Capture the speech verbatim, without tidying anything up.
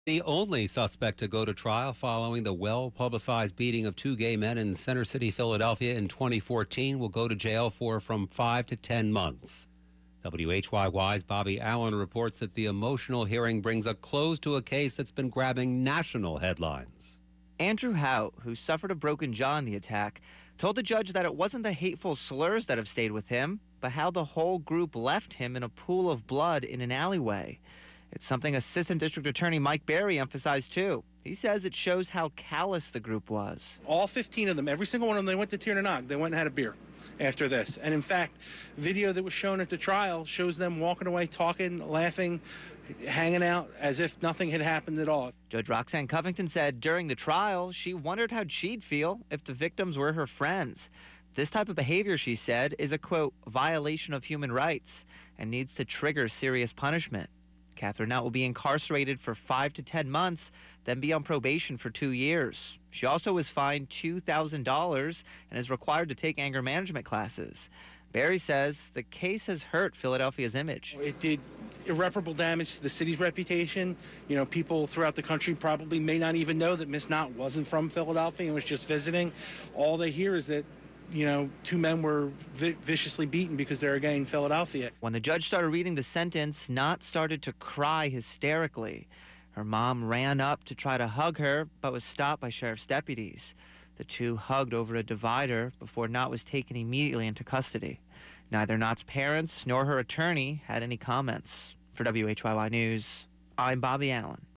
The only suspect to go to trial following the well-publicized beating of two gay men in Center City, Philadelphia in twenty fourteen will go to jail for from five to ten months. W H Y Y's Bobby Allen reports that the emotional hearing brings a close to a case that's been grabbing national headlines. Andrew Hout, who suffered a broken jaw in the attack, told the judge that it wasn't the hateful slurs that have stayed with him, but how the whole group left him in a pool of blood in an alleyway. It's something Assistant District Attorney Mike Berry emphasized, too. He says it shows how callous the group was. All fifteen of them, every single one of them, they went to Tir na Nog. They went and had a beer after this. And in fact, video that was shown at the trial shows them walking away, talking, laughing, hanging out as if nothing had happened at all. Judge Roxanne Covington said during the trial, she wondered how she'd feel if the victims were her friends. This type of behavior, she said, is a, quote, violation of human rights and needs to trigger serious punishment. Catherine Knott will be incarcerated for five to ten months, then be on probation for two years. She also was fined two thousand dollars and is required to take anger management classes. Berry says the case has hurt Philadelphia's image. It did irreparable damage to the city's reputation. You know, people throughout the country probably may not even know that Miss Knott wasn't from Philadelphia and was just visiting. All they hear is that, you know, two men were vi- viciously beaten because they're gay in Philadelphia. When the judge started reading the sentence, Knott started to cry hysterically. Her mom ran up to try to hug her, but was stopped by sheriff's deputies. The two hugged over a divider before Knott was taken immediately into custody. Neither Knott's parents nor her attorney had any comments. For W H Y Y News, I'm Bobby Allen.